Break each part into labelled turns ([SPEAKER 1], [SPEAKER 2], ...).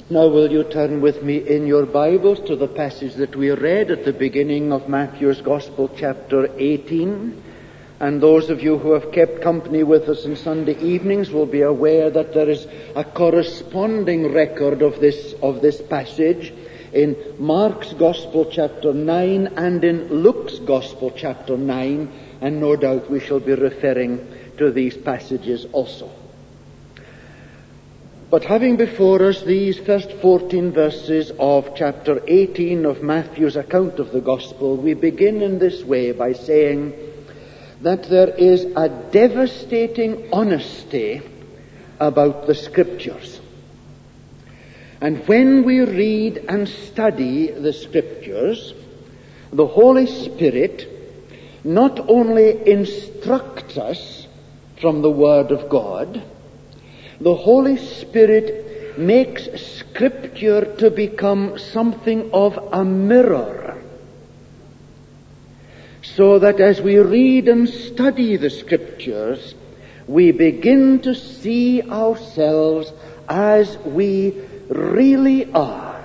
[SPEAKER 1] Now will you turn with me in your Bibles to the passage that we read at the beginning of Matthew's Gospel, chapter 18. And those of you who have kept company with us on Sunday evenings will be aware that there is a corresponding record of this passage in Mark's Gospel, chapter 9, and in Luke's Gospel, chapter 9, and no doubt we shall be referring to these passages also. But having before us these first 14 verses of chapter 18 of Matthew's account of the Gospel, we begin in this way by saying that there is a devastating honesty about the Scriptures. And when we read and study the Scriptures, the Holy Spirit not only instructs us from the Word of God, the Holy Spirit makes Scripture to become something of a mirror, so that as we read and study the Scriptures, we begin to see ourselves as we really are.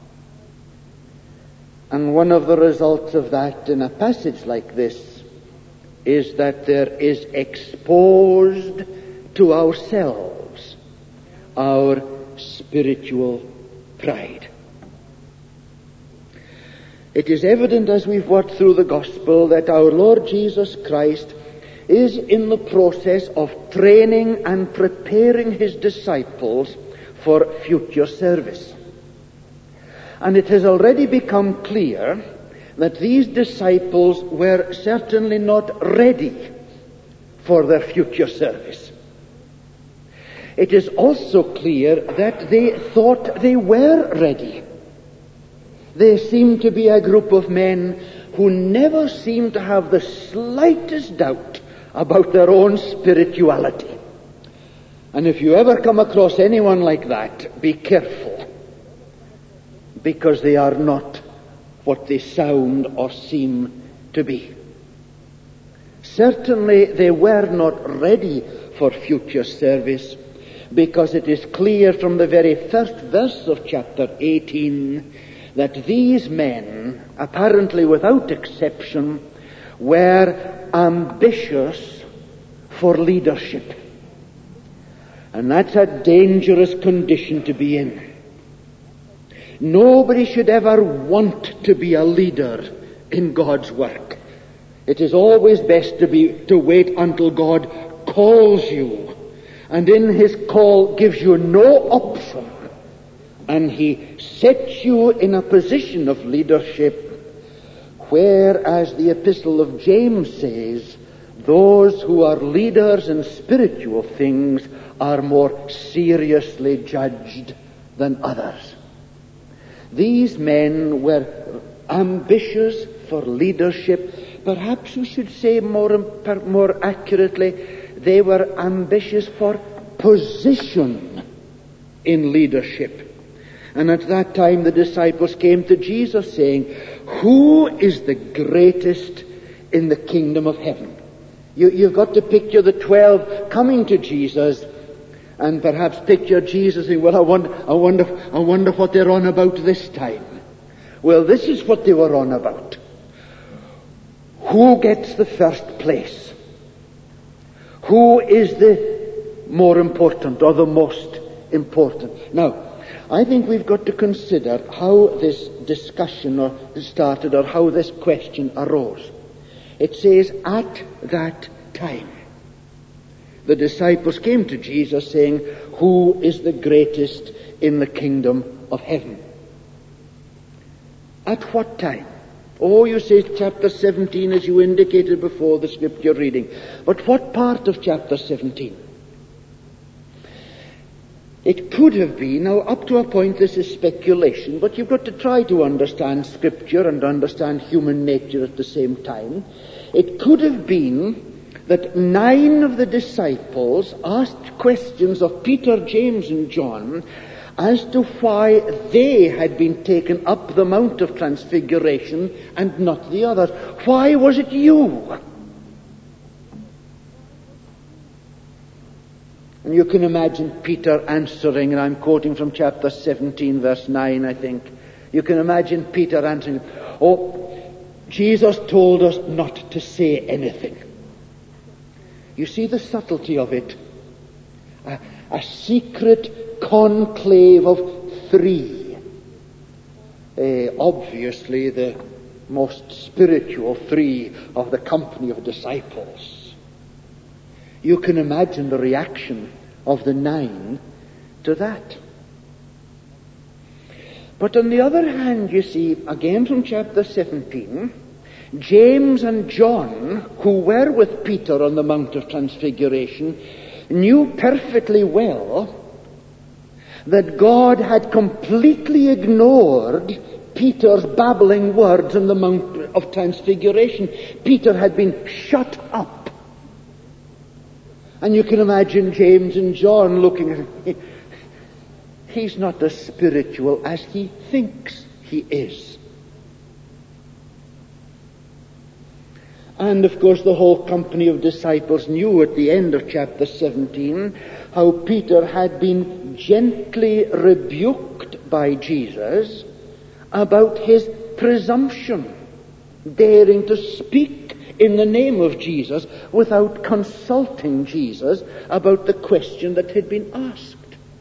[SPEAKER 1] And one of the results of that in a passage like this is that there is exposed to ourselves our spiritual pride. It is evident as we've worked through the Gospel that our Lord Jesus Christ is in the process of training and preparing His disciples for future service. And it has already become clear that these disciples were certainly not ready for their future service. It is also clear that they thought they were ready. They seemed to be a group of men who never seemed to have the slightest doubt about their own spirituality. And if you ever come across anyone like that, be careful, because they are not what they sound or seem to be. Certainly they were not ready for future service, because it is clear from the very first verse of chapter 18 that these men, apparently without exception, were ambitious for leadership. And that's a dangerous condition to be in. Nobody should ever want to be a leader in God's work. It is always best to wait until God calls you, and in His call gives you no option, and He sets you in a position of leadership where, as the Epistle of James says, those who are leaders in spiritual things are more seriously judged than others. These men were ambitious for leadership. Perhaps we should say more accurately, they were ambitious for position in leadership. And at that time the disciples came to Jesus saying, "Who is the greatest in the kingdom of heaven?" You've got to picture the 12 coming to Jesus, and perhaps picture Jesus saying, "Well, I wonder what they're on about this time." Well, this is what they were on about. Who gets the first place? Who is the more important or the most important? Now, I think we've got to consider how this discussion started, or how this question arose. It says, at that time. The disciples came to Jesus saying, "Who is the greatest in the kingdom of heaven?" At what time? Oh, you say chapter 17, as you indicated before the scripture reading. But what part of chapter 17? It could have been, now up to a point this is speculation, but you've got to try to understand Scripture and understand human nature at the same time. It could have been that 9 of the disciples asked questions of Peter, James, and John as to why they had been taken up the Mount of Transfiguration and not the others. Why was it you? And you can imagine Peter answering, and I'm quoting from chapter 17, verse 9, I think. You can imagine Peter answering, Jesus told us not to say anything. You see the subtlety of it? A secret conclave of three. Obviously the most spiritual three of the company of disciples. You can imagine the reaction of the 9 to that. But on the other hand, you see, again from chapter 17, James and John, who were with Peter on the Mount of Transfiguration, knew perfectly well that God had completely ignored Peter's babbling words on the Mount of Transfiguration. Peter had been shut up. And you can imagine James and John looking at him. He's not as spiritual as he thinks he is. And of course the whole company of disciples knew at the end of chapter 17 how Peter had been gently rebuked by Jesus about his presumption, daring to speak in the name of Jesus without consulting Jesus about the question that had been asked.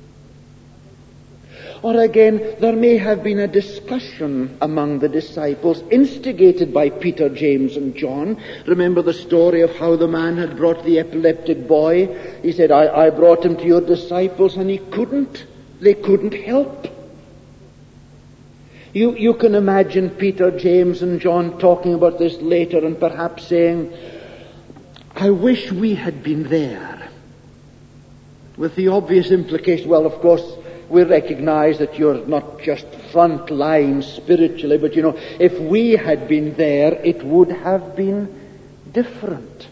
[SPEAKER 1] Or again, there may have been a discussion among the disciples instigated by Peter, James, and John. Remember the story of how the man had brought the epileptic boy. He said, I brought him to your disciples, and they couldn't help. You can imagine Peter, James, and John talking about this later and perhaps saying, I wish we had been there. With the obvious implication, well, of course, we recognize that you're not just front line spiritually, but if we had been there, it would have been different.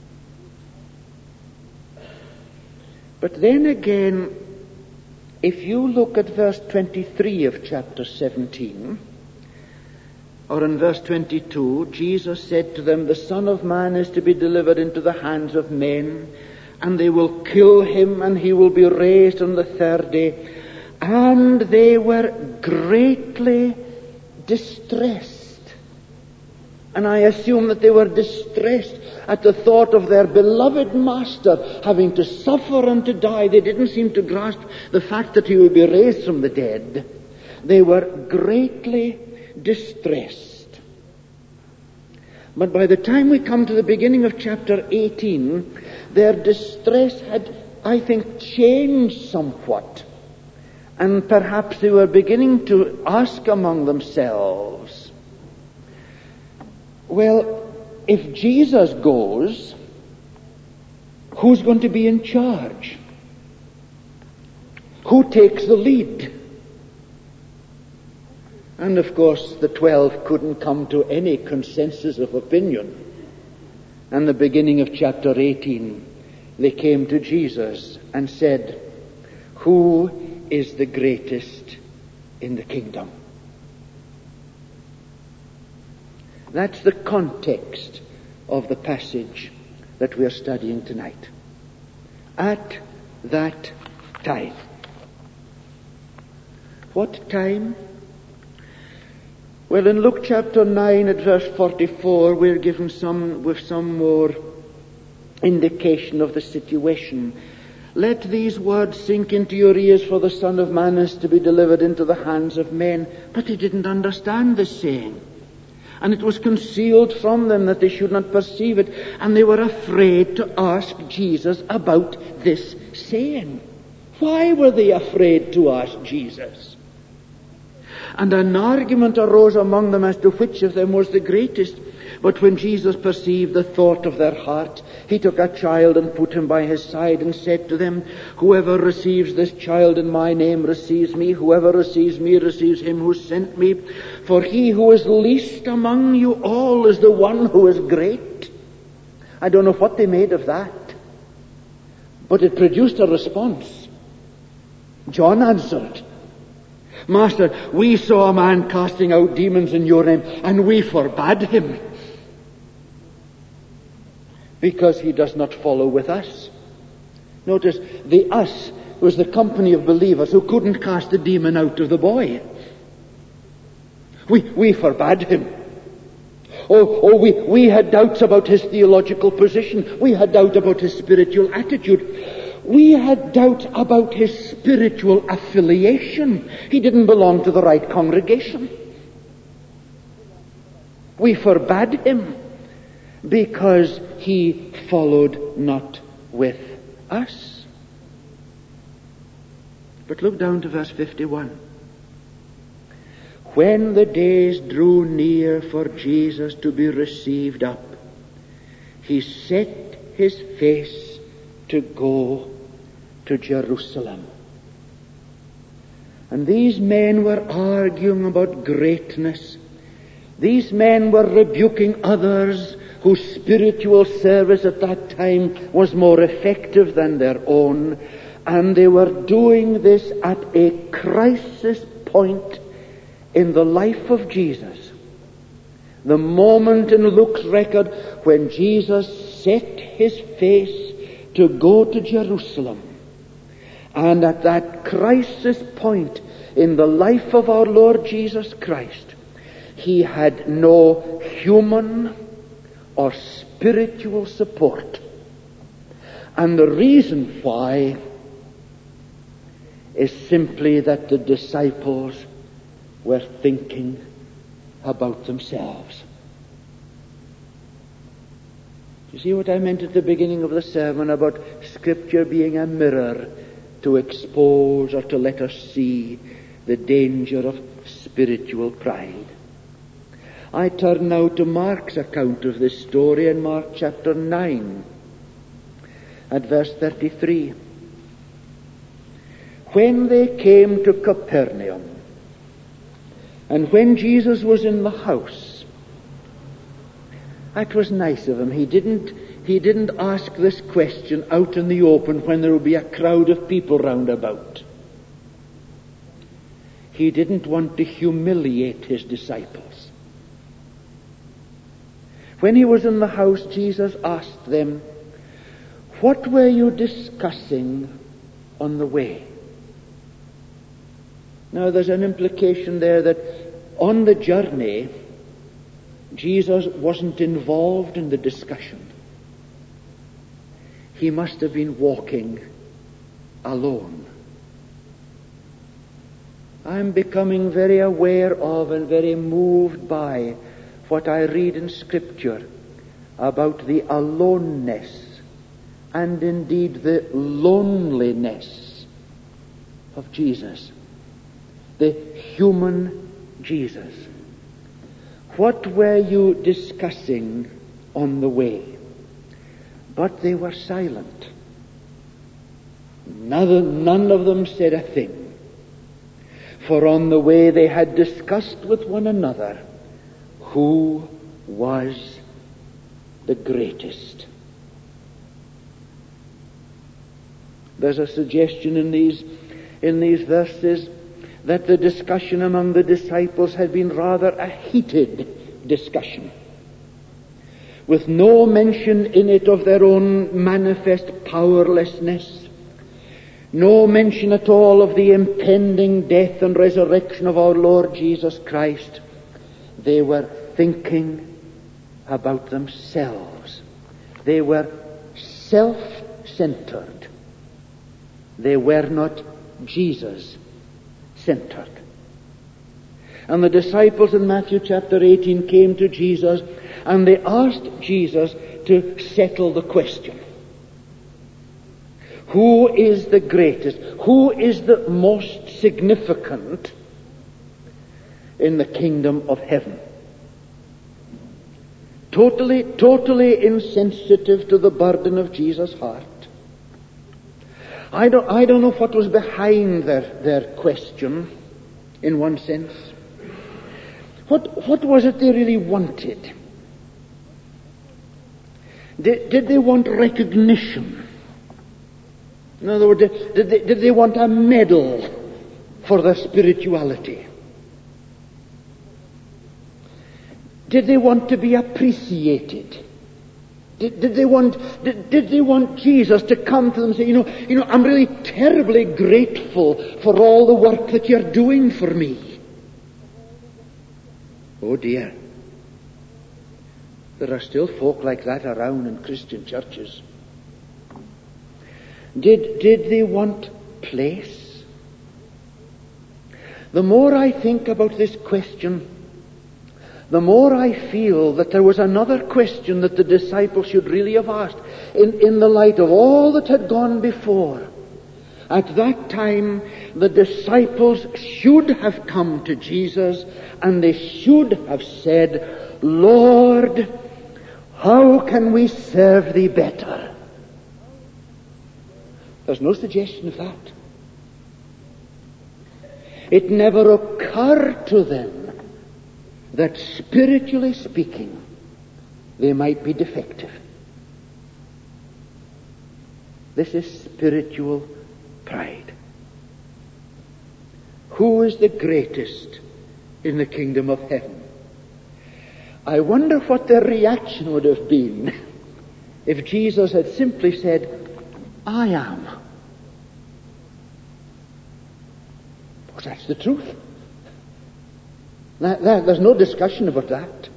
[SPEAKER 1] But then again, if you look at verse 23 of chapter 17, or in verse 22, Jesus said to them, the Son of Man is to be delivered into the hands of men, and they will kill him, and he will be raised on the third day. And they were greatly distressed. And I assume that they were distressed at the thought of their beloved Master having to suffer and to die. They didn't seem to grasp the fact that he would be raised from the dead. They were greatly distressed. But by the time we come to the beginning of chapter 18, their distress had, I think, changed somewhat. And perhaps they were beginning to ask among themselves, well, if Jesus goes, who's going to be in charge? Who takes the lead? And of course, the 12 couldn't come to any consensus of opinion. And the beginning of chapter 18, they came to Jesus and said, who is the greatest in the kingdom? That's the context of the passage that we are studying tonight. At that time. What time? Well, in Luke chapter 9 at verse 44, we're given some more indication of the situation. Let these words sink into your ears, for the Son of Man is to be delivered into the hands of men. But they didn't understand this saying. And it was concealed from them that they should not perceive it. And they were afraid to ask Jesus about this saying. Why were they afraid to ask Jesus? And an argument arose among them as to which of them was the greatest. But when Jesus perceived the thought of their heart, he took a child and put him by his side and said to them, whoever receives this child in my name receives me. Whoever receives me receives him who sent me. For he who is least among you all is the one who is great. I don't know what they made of that, but it produced a response. John answered, Master, we saw a man casting out demons in your name, and we forbade him, because he does not follow with us. Notice, the us was the company of believers who couldn't cast the demon out of the boy. We forbade him. We had doubts about his theological position. We had doubt about his spiritual attitude. We had doubt about his spiritual affiliation. He didn't belong to the right congregation. We forbade him because he followed not with us. But look down to verse 51. When the days drew near for Jesus to be received up, he set his face to go to Jerusalem. And these men were arguing about greatness. These men were rebuking others whose spiritual service at that time was more effective than their own. And they were doing this at a crisis point in the life of Jesus. The moment in Luke's record when Jesus set his face to go to Jerusalem. And at that crisis point in the life of our Lord Jesus Christ, he had no human or spiritual support. And the reason why is simply that the disciples were thinking about themselves. You see what I meant at the beginning of the sermon about Scripture being a mirror to expose or to let us see the danger of spiritual pride? I turn now to Mark's account of this story in Mark chapter 9 at verse 33. When they came to Capernaum, and when Jesus was in the house, that was nice of him. He didn't ask this question out in the open when there would be a crowd of people round about. He didn't want to humiliate his disciples. When he was in the house, Jesus asked them, "What were you discussing on the way?" Now there's an implication there that on the journey, Jesus wasn't involved in the discussion. He must have been walking alone. I'm becoming very aware of and very moved by what I read in Scripture about the aloneness and indeed the loneliness of Jesus. The human Jesus. What were you discussing on the way? But they were silent. None of them said a thing. For on the way they had discussed with one another who was the greatest. There's a suggestion in these verses that the discussion among the disciples had been rather a heated discussion, with no mention in it of their own manifest powerlessness, no mention at all of the impending death and resurrection of our Lord Jesus Christ. They were thinking about themselves. They were self-centered. They were not Jesus-centered. And the disciples in Matthew chapter 18 came to Jesus and they asked Jesus to settle the question. Who is the greatest? Who is the most significant in the kingdom of heaven? Totally insensitive to the burden of Jesus' heart. I don't know what was behind their question, in one sense. What was it they really wanted? Did they want recognition? In other words, did they want a medal for their spirituality? Did they want to be appreciated? Did they want Jesus to come to them and say, I'm really terribly grateful for all the work that you're doing for me? Oh dear. There are still folk like that around in Christian churches. Did they want place? The more I think about this question, the more I feel that there was another question that the disciples should really have asked in the light of all that had gone before. At that time, the disciples should have come to Jesus and they should have said, Lord, how can we serve thee better? There's no suggestion of that. It never occurred to them that spiritually speaking, they might be defective. This is spiritual pride. Who is the greatest in the kingdom of heaven? I wonder what their reaction would have been if Jesus had simply said, I am. Because that's the truth. There's no discussion about that.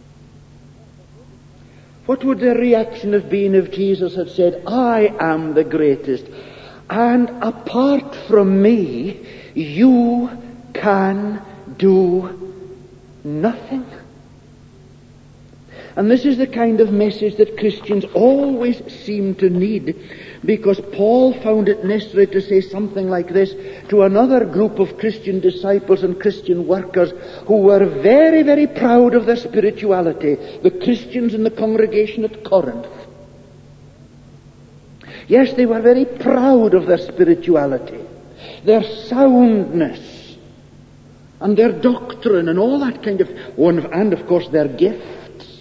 [SPEAKER 1] What would their reaction have been if Jesus had said, I am the greatest, and apart from me, you can do nothing? And this is the kind of message that Christians always seem to need, because Paul found it necessary to say something like this to another group of Christian disciples and Christian workers who were very, very proud of their spirituality, the Christians in the congregation at Corinth. Yes, they were very proud of their spirituality, their soundness, and their doctrine, and all that kind of, and of course their gifts.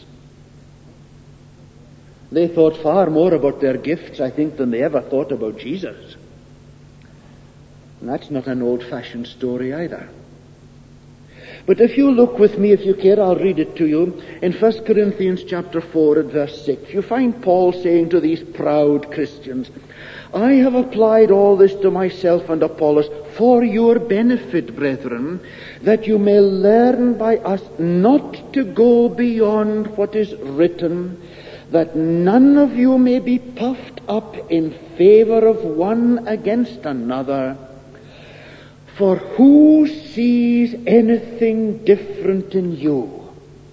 [SPEAKER 1] They thought far more about their gifts, I think, than they ever thought about Jesus. And that's not an old-fashioned story either. But if you look with me, if you care, I'll read it to you. In 1 Corinthians chapter 4 and verse 6, you find Paul saying to these proud Christians, I have applied all this to myself and Apollos for your benefit, brethren, that you may learn by us not to go beyond what is written, that none of you may be puffed up in favor of one against another. For who sees anything different in you?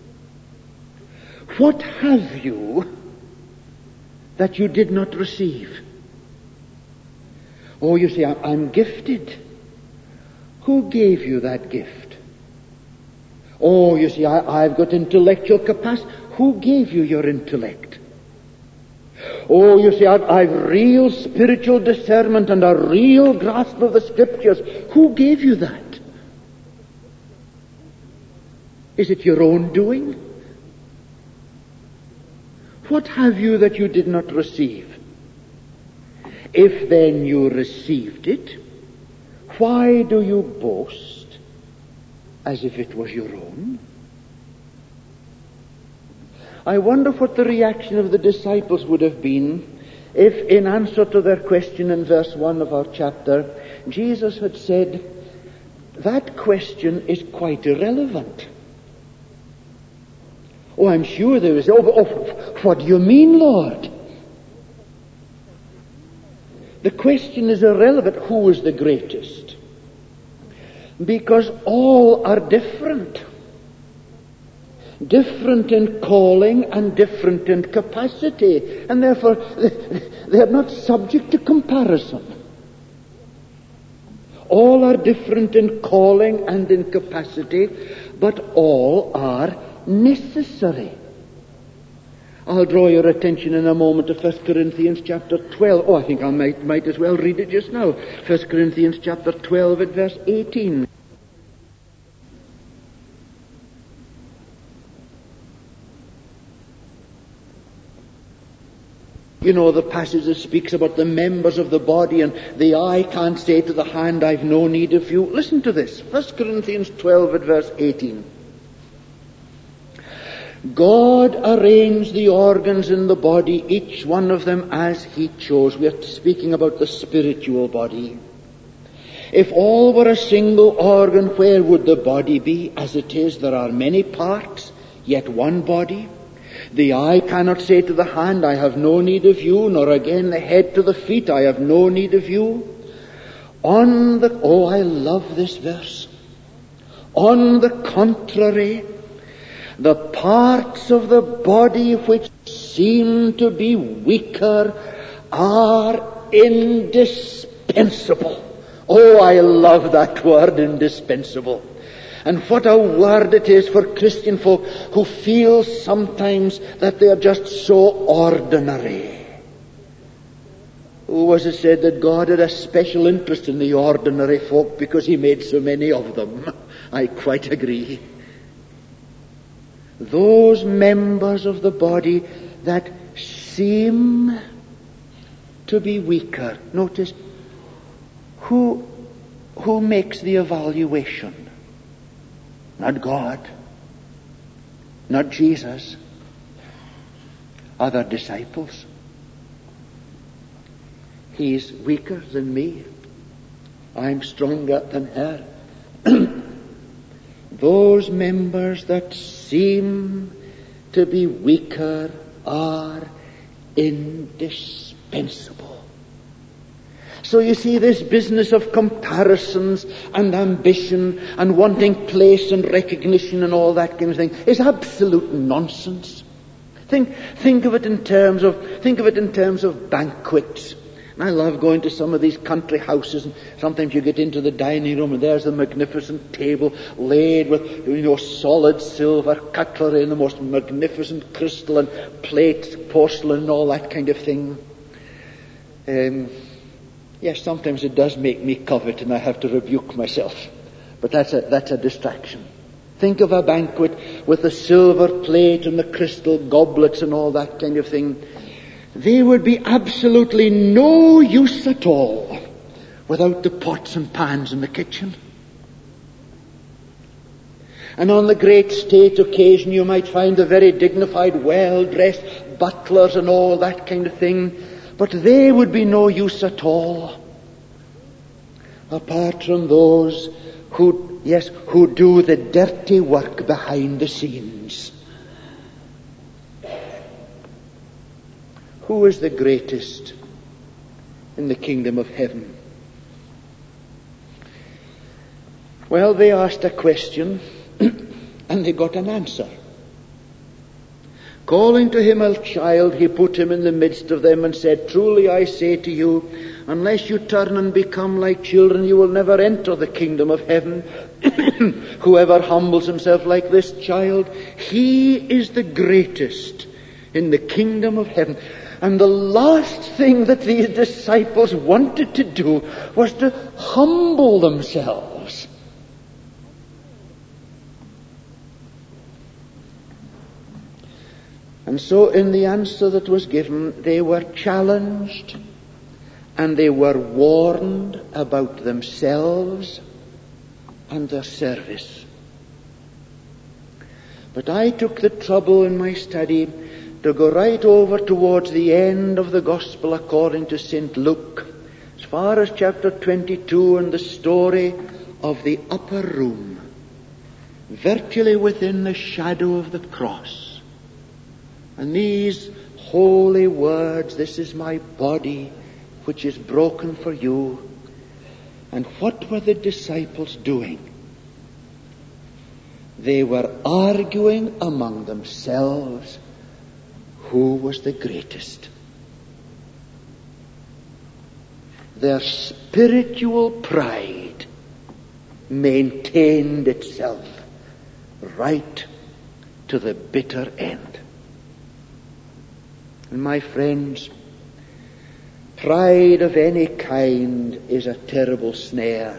[SPEAKER 1] What have you that you did not receive? Oh, you say, I'm gifted. Who gave you that gift? Oh, you see, I've got intellectual capacity. Who gave you your intellect? Oh, you see, I've real spiritual discernment and a real grasp of the Scriptures. Who gave you that? Is it your own doing? What have you that you did not receive? If then you received it, why do you boast as if it was your own? I wonder what the reaction of the disciples would have been if, in answer to their question in verse 1 of our chapter, Jesus had said, that question is quite irrelevant. Oh, I'm sure they would say, what do you mean, Lord? The question is irrelevant. Who is the greatest? Because all are different. Different in calling and different in capacity, and therefore they are not subject to comparison. All are different in calling and in capacity, but all are necessary. I'll draw your attention in a moment to 1 Corinthians chapter 12. Oh, I think I might as well read it just now. 1 Corinthians chapter 12 at verse 18. You know, the passage that speaks about the members of the body, and the eye can't say to the hand, I've no need of you. Listen to this. 1 Corinthians 12 at verse 18. God arranged the organs in the body, each one of them as He chose. We are speaking about the spiritual body. If all were a single organ, where would the body be? As it is, there are many parts, yet one body. The eye cannot say to the hand, I have no need of you, nor again the head to the feet, I have no need of you. I love this verse. On the contrary, the parts of the body which seem to be weaker are indispensable. Oh, I love that word, indispensable. And what a word it is for Christian folk who feel sometimes that they are just so ordinary. Who was it said that God had a special interest in the ordinary folk because He made so many of them? I quite agree. Those members of the body that seem to be weaker. Notice, who makes the evaluation? Not God, not Jesus, other disciples. He's weaker than me. I'm stronger than her. Those members that seem to be weaker are indispensable. So you see, this business of comparisons and ambition and wanting place and recognition and all that kind of thing is absolute nonsense. Think of it in terms of banquets. And I love going to some of these country houses, and sometimes you get into the dining room and there's a magnificent table laid with, solid silver cutlery and the most magnificent crystal and plates, porcelain and all that kind of thing. Yes, sometimes it does make me covet and I have to rebuke myself. But that's a distraction. Think of a banquet with the silver plate and the crystal goblets and all that kind of thing. They would be absolutely no use at all without the pots and pans in the kitchen. And on the great state occasion you might find the very dignified, well-dressed butlers and all that kind of thing. But they would be no use at all, apart from those who do the dirty work behind the scenes. Who is the greatest in the kingdom of heaven? Well, they asked a question and they got an answer. Calling to him a child, he put him in the midst of them and said, Truly I say to you, unless you turn and become like children, you will never enter the kingdom of heaven. Whoever humbles himself like this child, he is the greatest in the kingdom of heaven. And the last thing that these disciples wanted to do was to humble themselves. And so in the answer that was given, they were challenged and they were warned about themselves and their service. But I took the trouble in my study to go right over towards the end of the Gospel according to St. Luke, as far as chapter 22 and the story of the upper room, virtually within the shadow of the cross. And these holy words, this is my body which is broken for you. And what were the disciples doing? They were arguing among themselves who was the greatest. Their spiritual pride maintained itself right to the bitter end. And my friends, pride of any kind is a terrible snare.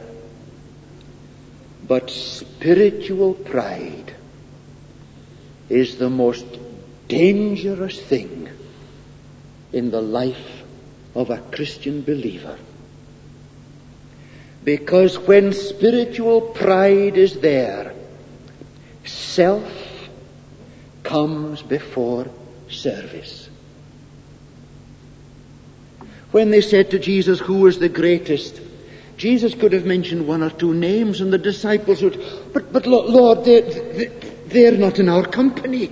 [SPEAKER 1] But spiritual pride is the most dangerous thing in the life of a Christian believer. Because when spiritual pride is there, self comes before service. When they said to Jesus, who was the greatest, Jesus could have mentioned one or two names, and the disciples would, but Lord, they're not in our company.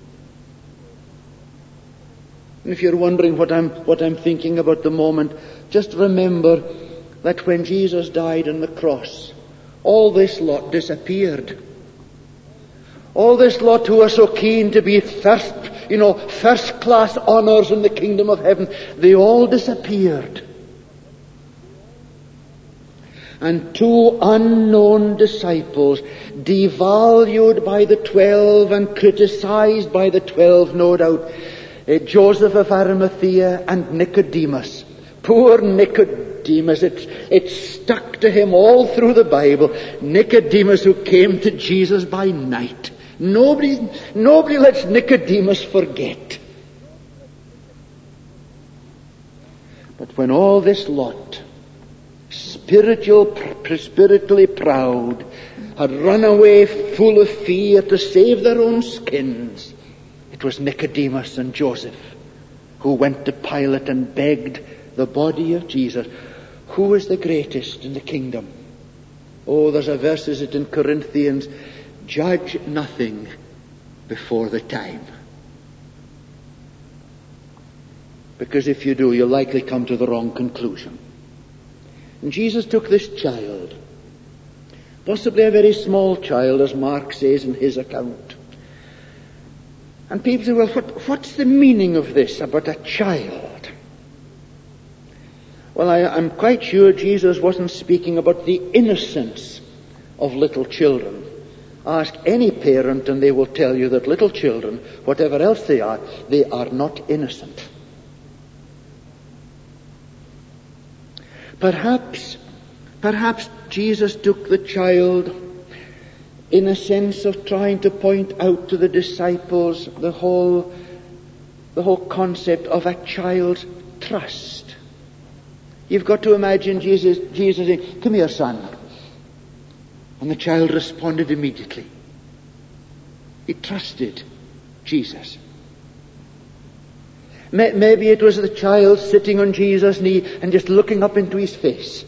[SPEAKER 1] And if you're wondering what I'm thinking about the moment, just remember that when Jesus died on the cross, all this lot disappeared. All this lot who are so keen to be first class honors in the kingdom of heaven, they all disappeared. And two unknown disciples, devalued by the 12 and criticized by the 12, no doubt, Joseph of Arimathea and Nicodemus. Poor Nicodemus, it stuck to him all through the Bible. Nicodemus, who came to Jesus by night. Nobody lets Nicodemus forget. But when all this lot, spiritually proud, had run away full of fear to save their own skins, it was Nicodemus and Joseph who went to Pilate and begged the body of Jesus. Who is the greatest in the kingdom? Oh, there's a verse, is it in Corinthians, judge nothing before the time. Because if you do, you'll likely come to the wrong conclusion. And Jesus took this child, possibly a very small child, as Mark says in his account. And people say, well, what's the meaning of this about a child? Well, I'm quite sure Jesus wasn't speaking about the innocence of little children. Ask any parent and they will tell you that little children, whatever else they are not innocent. Perhaps Jesus took the child in a sense of trying to point out to the disciples the whole concept of a child's trust. You've got to imagine Jesus saying, come here, son. And the child responded immediately. He trusted Jesus. Maybe it was the child sitting on Jesus' knee and just looking up into his face.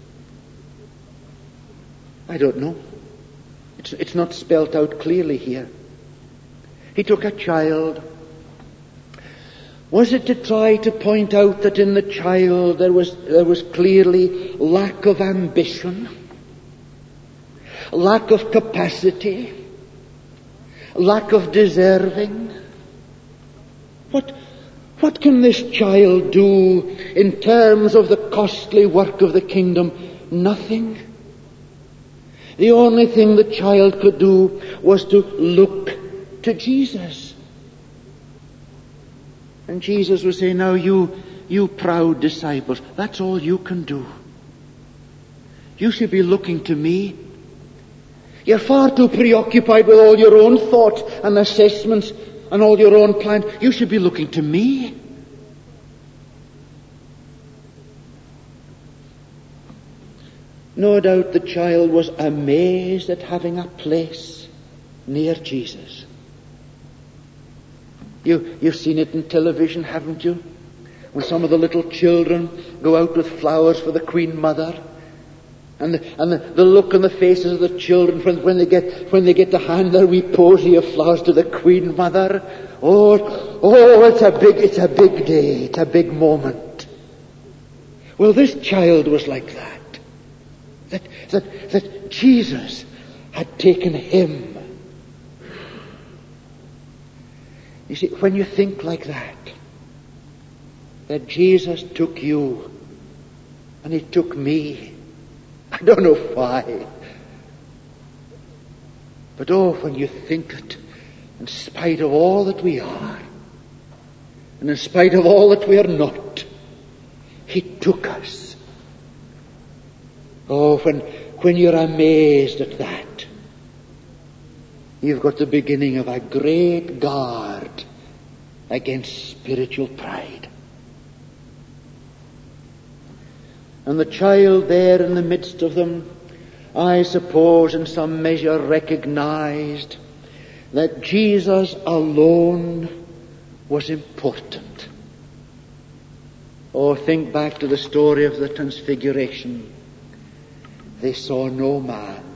[SPEAKER 1] I don't know. It's not spelt out clearly here. He took a child. Was it to try to point out that in the child there was clearly lack of ambition, lack of capacity, lack of deserving? What can this child do in terms of the costly work of the kingdom? Nothing. The only thing the child could do was to look to Jesus. And Jesus was saying, now you proud disciples, that's all you can do. You should be looking to me. You're far too preoccupied with all your own thoughts and assessments and all your own plans. You should be looking to me. No doubt the child was amazed at having a place near Jesus. You've seen it in television, haven't you? When some of the little children go out with flowers for the Queen Mother. And the look on the faces of the children when they get to hand their wee posy of flowers to the Queen Mother. Oh, it's a big day. It's a big moment. Well, this child was like that. That Jesus had taken him. You see, when you think like that Jesus took you and he took me, I don't know why, but when you think that in spite of all that we are, and in spite of all that we are not, he took us. Oh, when you're amazed at that, you've got the beginning of a great guard against spiritual pride. And the child there in the midst of them, I suppose in some measure recognized that Jesus alone was important. Oh, think back to the story of the Transfiguration. They saw no man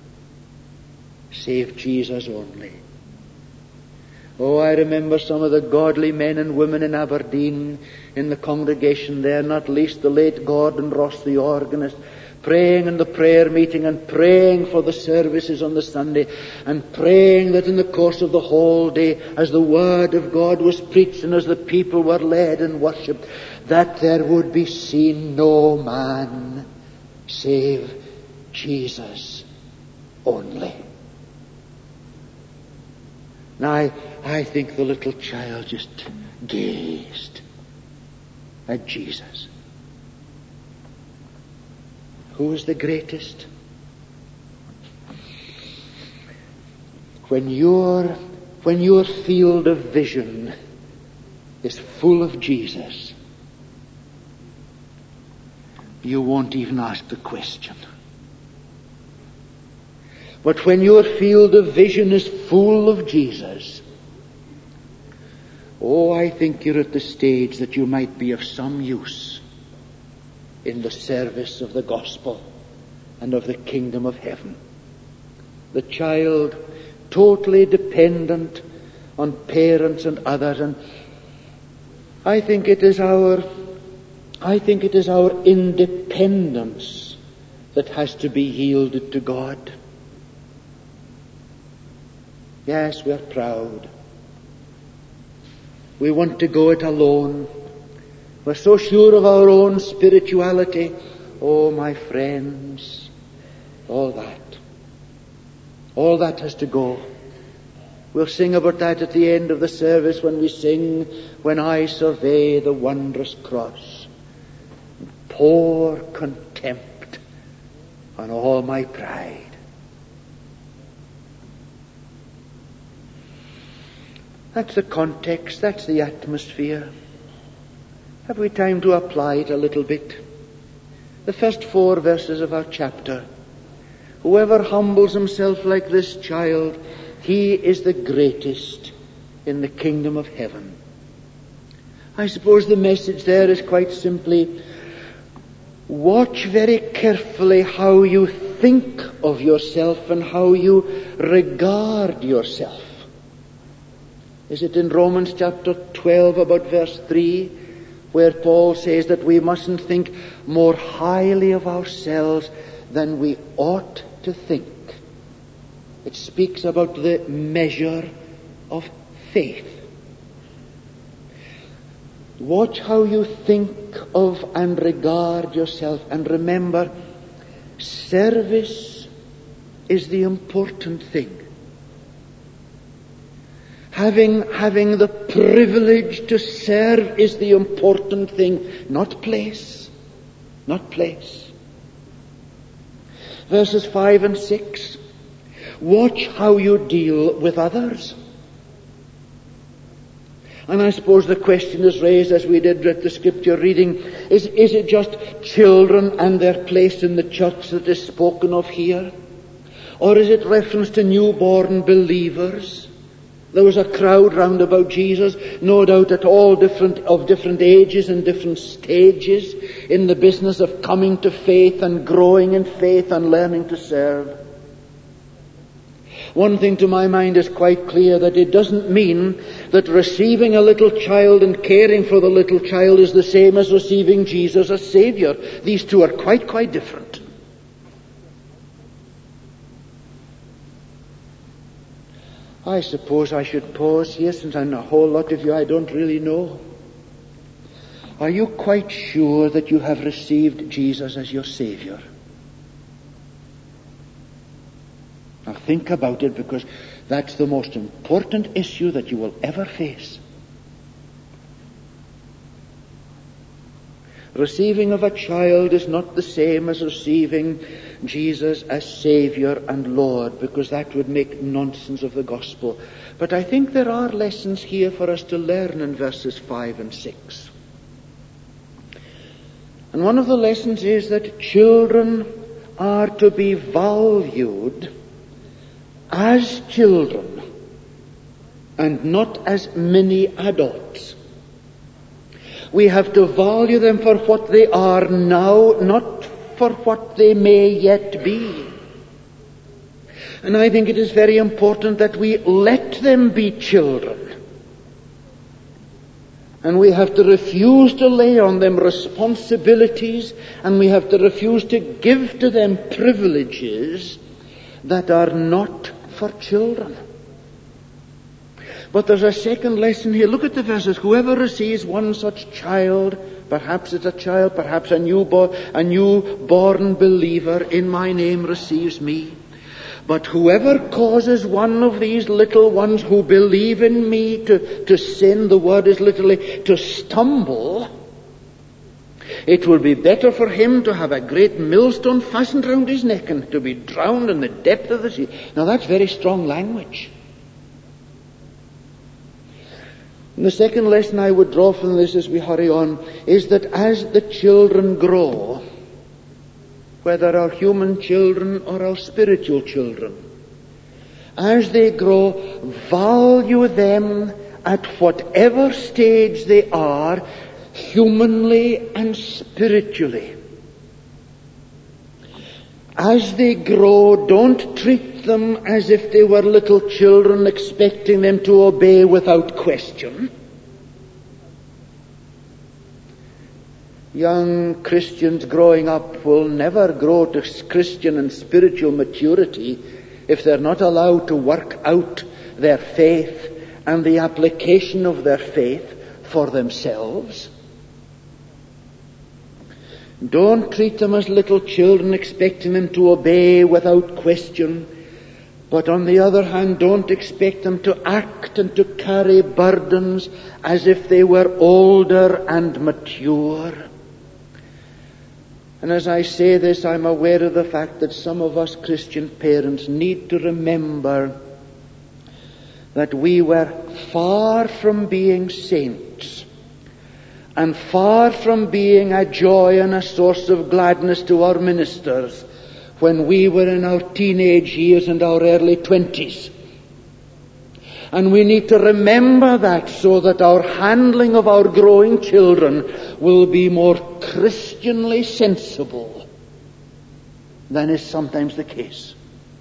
[SPEAKER 1] save Jesus only. Oh, I remember some of the godly men and women in Aberdeen, in the congregation there, not least the late Gordon Ross, the organist, praying in the prayer meeting and praying for the services on the Sunday, and praying that in the course of the whole day, as the Word of God was preached and as the people were led in worship, that there would be seen no man save Jesus only. Now, I think the little child just gazed at Jesus. Who is the greatest? When your field of vision is full of Jesus, you won't even ask the question. But when your field of vision is full of Jesus, oh, I think you're at the stage that you might be of some use in the service of the gospel and of the kingdom of heaven. The child, totally dependent on parents and others, and I think it is our independence that has to be yielded to God. Yes, we're proud. We want to go it alone. We're so sure of our own spirituality. Oh, my friends, all that has to go. We'll sing about that at the end of the service when we sing, "When I survey the wondrous cross, pour contempt on all my pride." That's the context, that's the atmosphere. Have we time to apply it a little bit? The first 4 verses of our chapter. Whoever humbles himself like this child, he is the greatest in the kingdom of heaven. I suppose the message there is quite simply, watch very carefully how you think of yourself and how you regard yourself. Is it in Romans chapter 12 about verse 3 where Paul says that we mustn't think more highly of ourselves than we ought to think? It speaks about the measure of faith. Watch how you think of and regard yourself, and remember, service is the important thing. Having the privilege to serve is the important thing, not place. Not place. Verses 5 and 6. Watch how you deal with others. And I suppose the question is raised, as we did at the scripture reading, is it just children and their place in the church that is spoken of here? Or is it reference to newborn believers? There was a crowd round about Jesus, no doubt at all different ages and different stages in the business of coming to faith and growing in faith and learning to serve. One thing to my mind is quite clear, that it doesn't mean that receiving a little child and caring for the little child is the same as receiving Jesus as Savior. These two are quite different. I suppose I should pause here, since I'm a whole lot of you I don't really know. Are you quite sure that you have received Jesus as your Savior? Now think about it, because that's the most important issue that you will ever face. Receiving of a child is not the same as receiving Jesus as Savior and Lord, because that would make nonsense of the gospel. But I think there are lessons here for us to learn in verses 5 and 6. And one of the lessons is that children are to be valued as children and not as mini adults. We have to value them for what they are now, not for what they may yet be. And I think it is very important that we let them be children. And we have to refuse to lay on them responsibilities, and we have to refuse to give to them privileges that are not for children. But there's a second lesson here. Look at the verses. Whoever receives one such child, perhaps it's a child, perhaps a newborn believer, in my name receives me. But whoever causes one of these little ones who believe in me to sin, the word is literally to stumble, it will be better for him to have a great millstone fastened round his neck and to be drowned in the depth of the sea. Now that's very strong language. And the second lesson I would draw from this as we hurry on is that as the children grow, whether our human children or our spiritual children, as they grow, value them at whatever stage they are, humanly and spiritually. As they grow, don't treat them as if they were little children, expecting them to obey without question. Young Christians growing up will never grow to Christian and spiritual maturity if they're not allowed to work out their faith and the application of their faith for themselves. Don't treat them as little children, expecting them to obey without question. But on the other hand, don't expect them to act and to carry burdens as if they were older and mature. And as I say this, I'm aware of the fact that some of us Christian parents need to remember that we were far from being saints and far from being a joy and a source of gladness to our ministers when we were in our teenage years and our early 20s. And we need to remember that so that our handling of our growing children will be more Christianly sensible than is sometimes the case.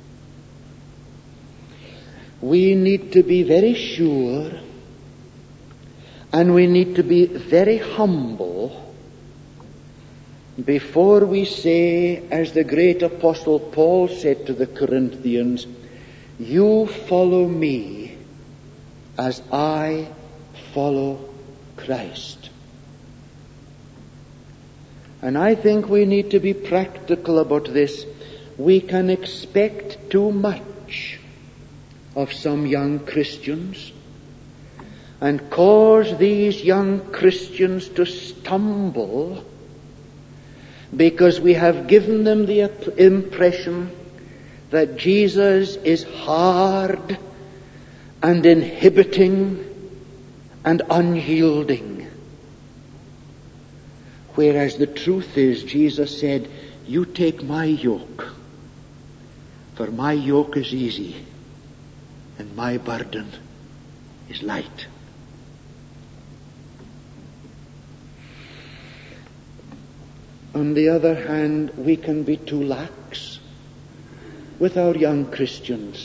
[SPEAKER 1] We need to be very sure and we need to be very humble before we say, as the great apostle Paul said to the Corinthians, "You follow me as I follow Christ." And I think we need to be practical about this. We can expect too much of some young Christians and cause these young Christians to stumble because we have given them the impression that Jesus is hard and inhibiting and unyielding. Whereas the truth is, Jesus said, "You take my yoke, for my yoke is easy and my burden is light." On the other hand, we can be too lax with our young Christians,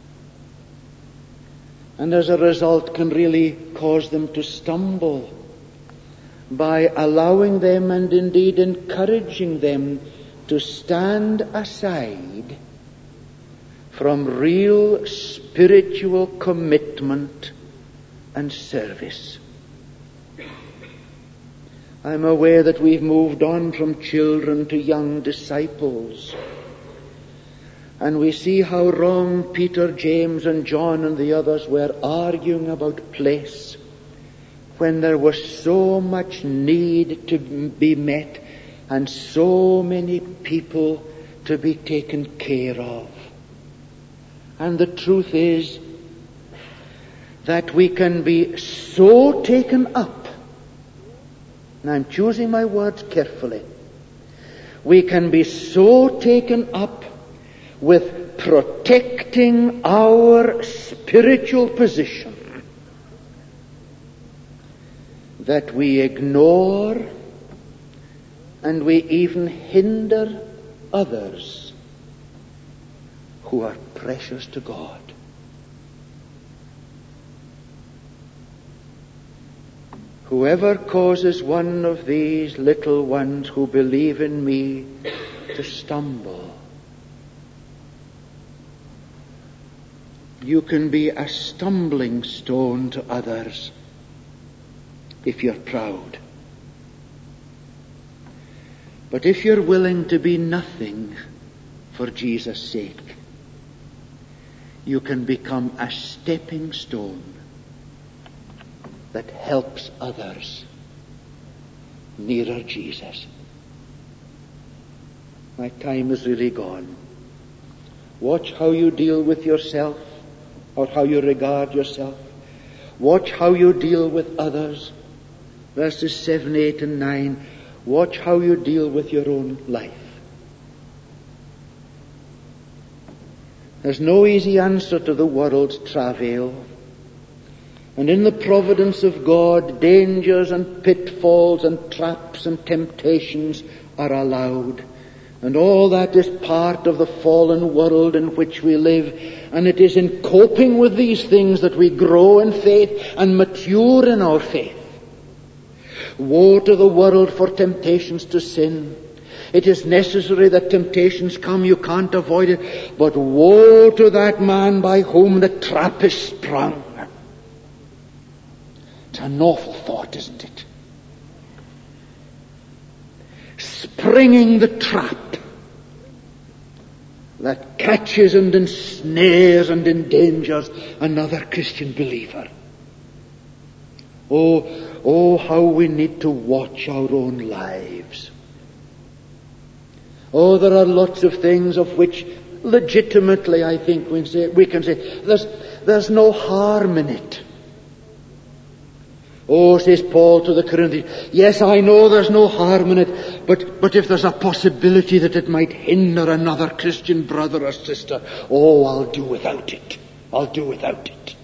[SPEAKER 1] and as a result can really cause them to stumble by allowing them and indeed encouraging them to stand aside from real spiritual commitment and service. I'm aware that we've moved on from children to young disciples. And we see how wrong Peter, James, and John and the others were arguing about place when there was so much need to be met and so many people to be taken care of. And the truth is that we can be so taken up, and I'm choosing my words carefully, we can be so taken up with protecting our spiritual position that we ignore and we even hinder others who are precious to God. Whoever causes one of these little ones who believe in me to stumble, you can be a stumbling stone to others if you're proud. But if you're willing to be nothing for Jesus' sake, you can become a stepping stone that helps others nearer Jesus. My time is really gone. Watch how you deal with yourself, or how you regard yourself. Watch how you deal with others. Verses 7, 8, and 9. Watch how you deal with your own life. There's no easy answer to the world's travail. And in the providence of God, dangers and pitfalls and traps and temptations are allowed. And all that is part of the fallen world in which we live. And it is in coping with these things that we grow in faith and mature in our faith. Woe to the world for temptations to sin. It is necessary that temptations come. You can't avoid it. But woe to that man by whom the trap is sprung. It's an awful thought, isn't it? Springing the trap that catches and ensnares and endangers another Christian believer. Oh, how we need to watch our own lives. Oh, there are lots of things of which legitimately I think we can say there's no harm in it. Oh, says Paul to the Corinthians, yes, I know there's no harm in it, but if there's a possibility that it might hinder another Christian brother or sister, oh, I'll do without it. I'll do without it.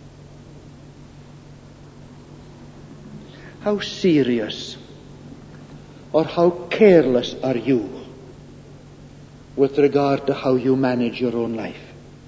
[SPEAKER 1] How serious or how careless are you with regard to how you manage your own life?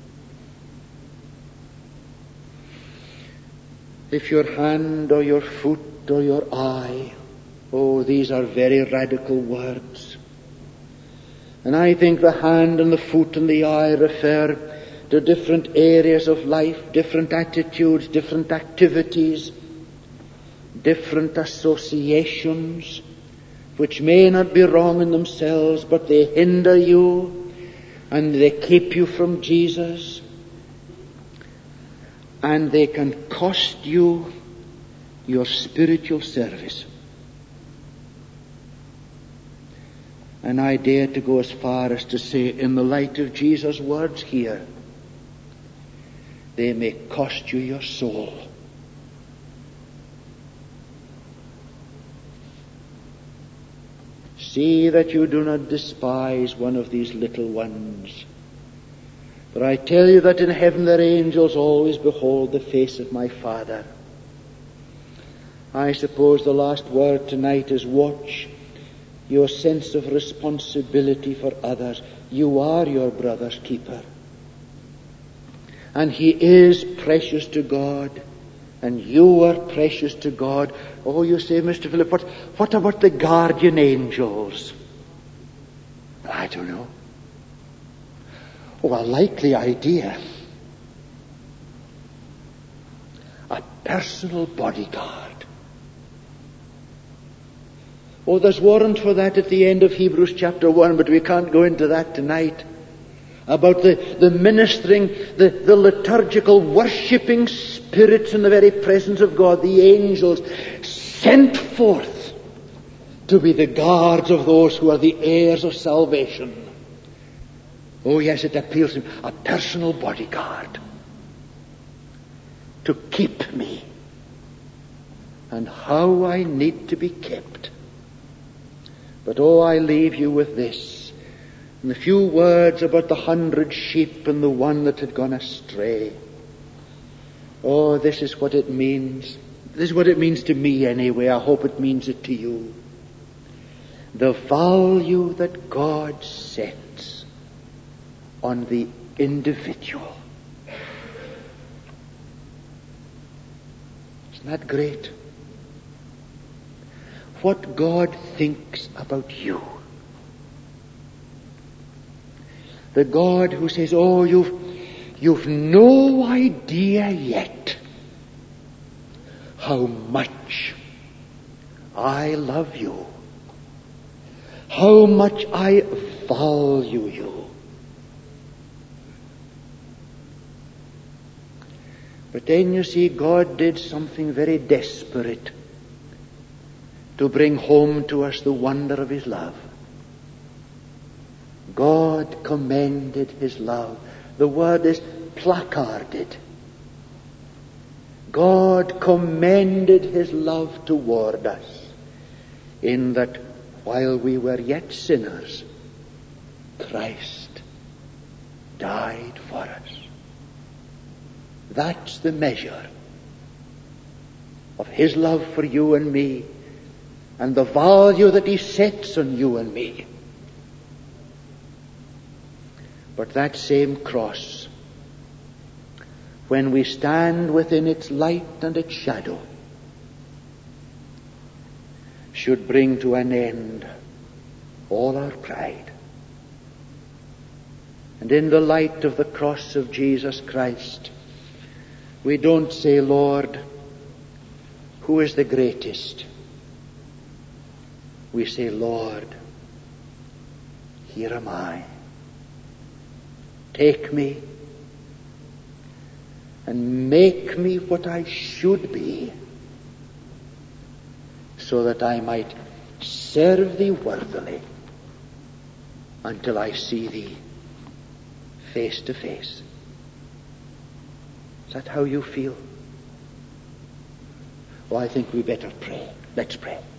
[SPEAKER 1] If your hand or your foot or your eye, oh, these are very radical words. And I think the hand and the foot and the eye refer to different areas of life, different attitudes, different activities, different associations, which may not be wrong in themselves, but they hinder you and they keep you from Jesus. And they can cost you your spiritual service. And I dare to go as far as to say, in the light of Jesus' words here, they may cost you your soul. See that you do not despise one of these little ones. For I tell you that in heaven their angels always behold the face of my Father. I suppose the last word tonight is watch your sense of responsibility for others. You are your brother's keeper. And he is precious to God. And you are precious to God. Oh, you say, Mr. Philip, what about the guardian angels? I don't know. Oh, a likely idea. A personal bodyguard. Oh, there's warrant for that at the end of Hebrews chapter 1, but we can't go into that tonight. About the ministering, the liturgical worshipping spirits in the very presence of God, the angels sent forth to be the guards of those who are the heirs of salvation. Oh yes, it appeals to him, a personal bodyguard to keep me. And how I need to be kept. But oh, I leave you with this, and a few words about the 100 sheep and the one that had gone astray. Oh, this is what it means. This is what it means to me anyway. I hope it means it to you. The value that God sets on the individual. Isn't that great? What God thinks about you. The God who says, oh, you've no idea yet how much I love you, how much I value you. But then you see, God did something very desperate to bring home to us the wonder of His love. God commended His love. The word is placarded. God commended His love toward us in that while we were yet sinners, Christ died for us. That's the measure of His love for you and me and the value that He sets on you and me. But that same cross, when we stand within its light and its shadow, should bring to an end all our pride. And in the light of the cross of Jesus Christ, we don't say, Lord, who is the greatest? We say, Lord, here am I. Take me and make me what I should be, so that I might serve Thee worthily until I see Thee face to face. Is that how you feel? Oh, I think we better pray. Let's pray.